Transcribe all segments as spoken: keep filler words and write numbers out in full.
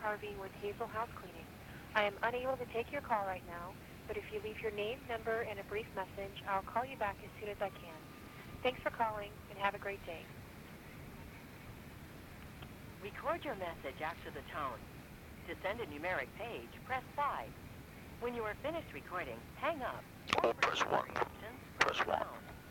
Harvey with Hazel House Cleaning. I am unable to take your call right now, but if you leave your name, number, and a brief message, I'll call you back as soon as I can. Thanks for calling, and have a great day. Record your message after the tone. To send a numeric page, press five. When you are finished recording, hang up. Oh, press one. Press one.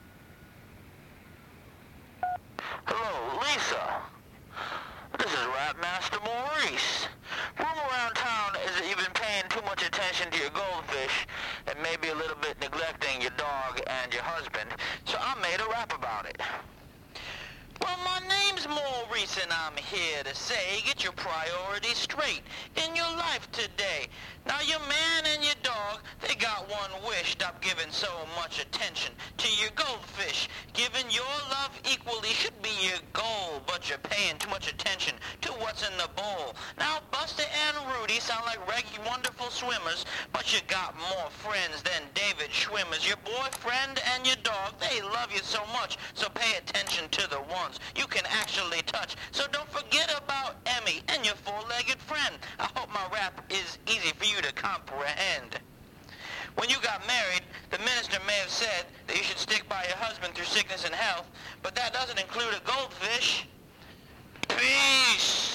Hello, Lisa. This is Rap Master Maurice. Roam around town is that you've been paying too much attention to your goldfish and maybe a little bit neglecting your dog and your husband, so I made a rap about it. Well, my name's Maurice, and I'm here to say, get your priorities straight in your life today. Now, your man and your dog, they got one wish. Stop giving so much attention to your goldfish. Giving your love equally should be your goal, but you're paying too much attention to what's in the bowl. Now, Buster and Rudy sound like reggae wonderful swimmers, but you got more friends than David Schwimmers. Your boyfriend and your dog, they love you so much, so pay attention to the ones you can actually touch. So don't forget about Emmy and your four-legged friend. I hope my rap is easy for you to comprehend. When you got married, the minister may have said that you should stick by your husband through sickness and health, but that doesn't include a goldfish. Peace!